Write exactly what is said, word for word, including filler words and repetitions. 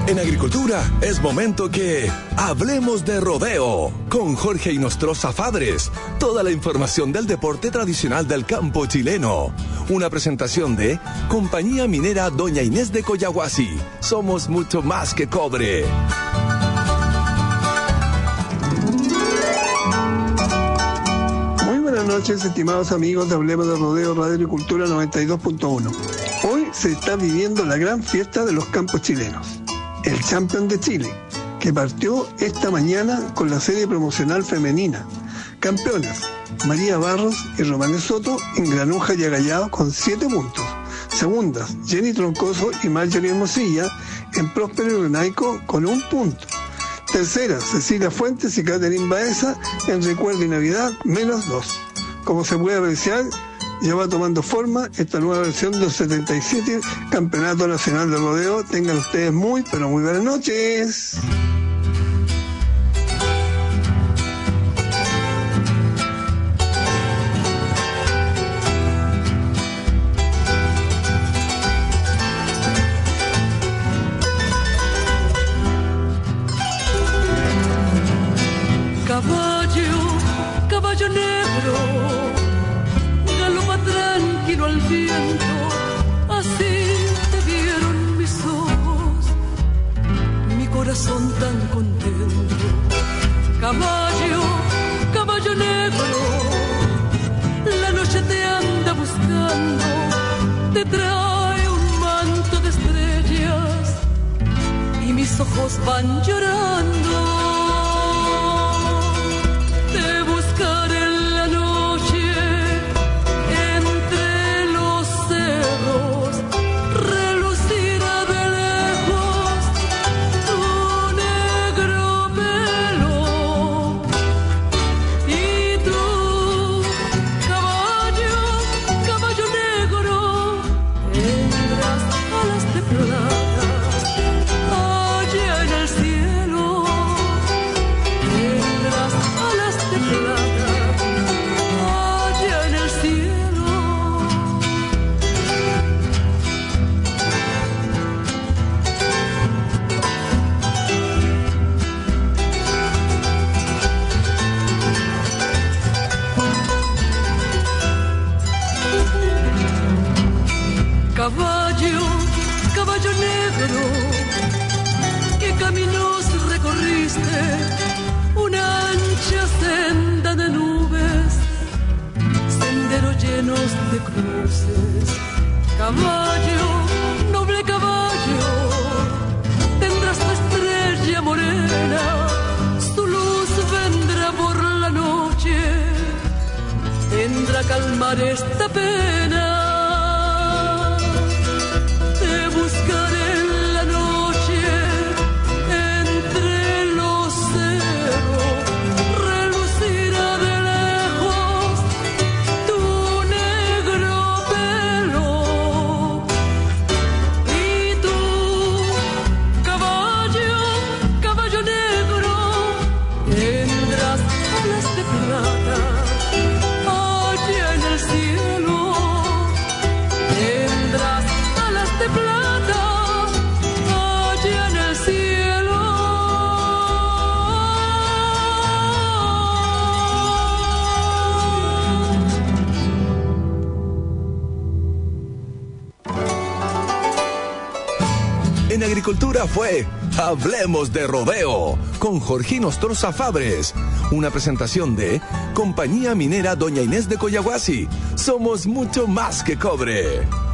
En agricultura es momento que hablemos de rodeo con Jorge Inostroza Fabres. Toda la información del deporte tradicional del campo chileno. Una presentación de Compañía Minera Doña Inés de Collahuasi. Somos mucho más que cobre. Muy buenas noches, estimados amigos de Hablemos de Rodeo Radio Agricultura noventa y dos punto uno. Hoy se está viviendo la gran fiesta de los campos chilenos. El Champion de Chile, que partió esta mañana con la serie promocional femenina. Campeonas, María Barros y Romane Soto en Granuja y Agallado con siete puntos. Segundas, Jenny Troncoso y Marjorie Hermosilla en Próspero y Renaico con un punto. Terceras, Cecilia Fuentes y Catherine Baeza en Recuerdo y Navidad, menos dos. Como se puede apreciar, ya va tomando forma esta nueva versión del setenta y siete Campeonato Nacional de Rodeo. Tengan ustedes muy, pero muy buenas noches. Caballo, caballo negro, tranquilo al viento, así te vieron mis ojos, mi corazón tan contento. Caballo, caballo negro, la noche te anda buscando, te trae un manto de estrellas y mis ojos van llorando. Caballo, caballo negro, ¿qué caminos recorriste? Una ancha senda de nubes, senderos llenos de cruces. Caballo, noble caballo, tendrás tu estrella morena, su luz vendrá por la noche, vendrá a calmar esta pena. En agricultura fue Hablemos de Rodeo con Jorge Inostroza Fabres. Una presentación de Compañía Minera Doña Inés de Collahuasi. Somos mucho más que cobre.